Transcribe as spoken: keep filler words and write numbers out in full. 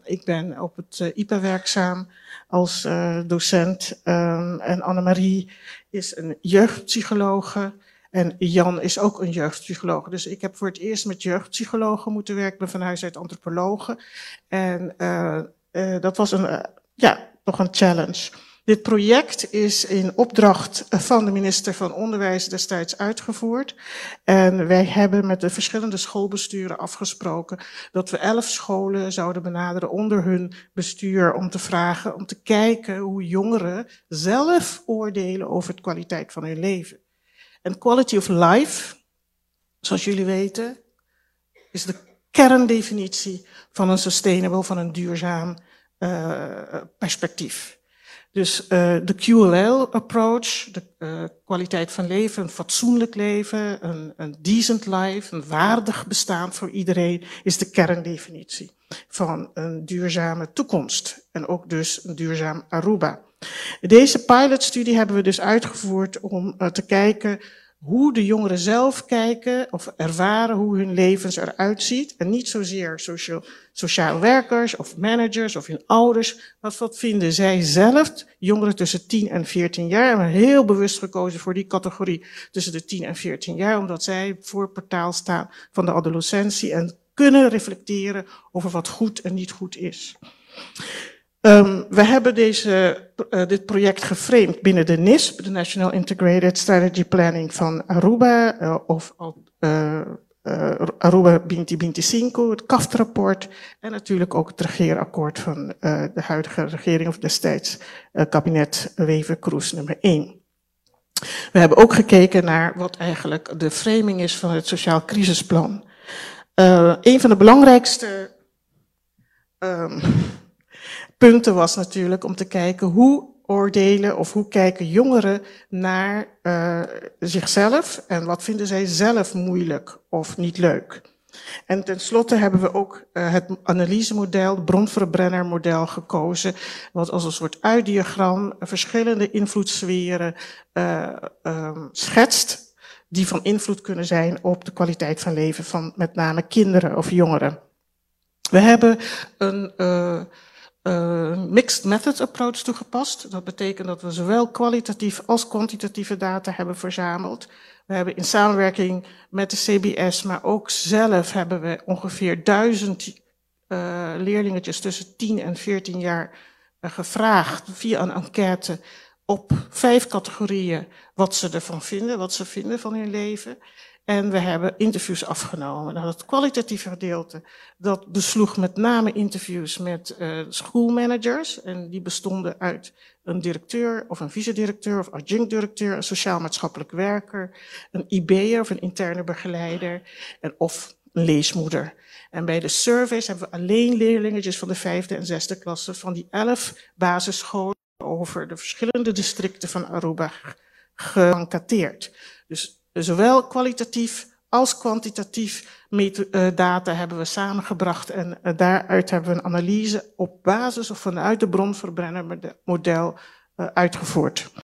ik ben op het uh, I P A werkzaam als uh, docent. Um, en Annemarie is een jeugdpsychologe. En Jan is ook een jeugdpsycholoog. Dus ik heb voor het eerst met jeugdpsychologen moeten werken. Ik ben van huis uit antropologe. En uh, uh, dat was een, uh, ja, toch een challenge. Dit project is in opdracht van de minister van Onderwijs destijds uitgevoerd. En wij hebben met de verschillende schoolbesturen afgesproken dat we elf scholen zouden benaderen onder hun bestuur om te vragen, om te kijken hoe jongeren zelf oordelen over de kwaliteit van hun leven. En quality of life, zoals jullie weten, is de kerndefinitie van een sustainable, van een duurzaam uh, perspectief. Dus uh, de Q L L-approach, de uh, kwaliteit van leven, een fatsoenlijk leven, een, een decent life, een waardig bestaan voor iedereen, is de kerndefinitie van een duurzame toekomst. En ook dus een duurzaam Aruba. Deze pilotstudie hebben we dus uitgevoerd om uh, te kijken hoe de jongeren zelf kijken of ervaren hoe hun levens eruit ziet. En niet zozeer social, sociaal werkers of managers of hun ouders. Maar wat vinden zij zelf, jongeren tussen tien en veertien jaar. En we hebben heel bewust gekozen voor die categorie tussen de tien en veertien jaar. Omdat zij voor het portaal staan van de adolescentie en kunnen reflecteren over wat goed en niet goed is. Um, we hebben deze, uh, dit project geframed binnen de N I S P, de National Integrated Strategy Planning van Aruba, uh, of uh, uh, Aruba twintig vijfentwintig, het C A F T-rapport en natuurlijk ook het regeerakkoord van uh, de huidige regering of destijds uh, kabinet Wever-Kroes nummer één. We hebben ook gekeken naar wat eigenlijk de framing is van het Sociaal Crisisplan. Uh, een van de belangrijkste um, punten was natuurlijk om te kijken hoe oordelen of hoe kijken jongeren naar uh, zichzelf en wat vinden zij zelf moeilijk of niet leuk. En tenslotte hebben we ook uh, het analysemodel, het bronverbrennermodel gekozen, wat als een soort uitdiagram verschillende invloedssferen uh, um, schetst, die van invloed kunnen zijn op de kwaliteit van leven van met name kinderen of jongeren. We hebben een uh, Uh, mixed methods approach toegepast. Dat betekent dat we zowel kwalitatief als kwantitatieve data hebben verzameld. We hebben in samenwerking met de C B S, maar ook zelf hebben we ongeveer duizend uh, leerlingetjes tussen tien en veertien jaar uh, gevraagd via een enquête op vijf categorieën wat ze ervan vinden, wat ze vinden van hun leven. En we hebben interviews afgenomen. Nou, dat kwalitatieve gedeelte, dat besloeg met name interviews met uh, schoolmanagers. En die bestonden uit een directeur of een vice-directeur of adjunct-directeur, een sociaal-maatschappelijk werker, een I B'er of een interne begeleider en of een leesmoeder. En bij de surveys hebben we alleen leerlingetjes van de vijfde en zesde klasse van die elf basisscholen over de verschillende districten van Aruba geënquêteerd. Dus zowel kwalitatief als kwantitatief data hebben we samengebracht en daaruit hebben we een analyse op basis of vanuit de bronverbrennermodel uitgevoerd.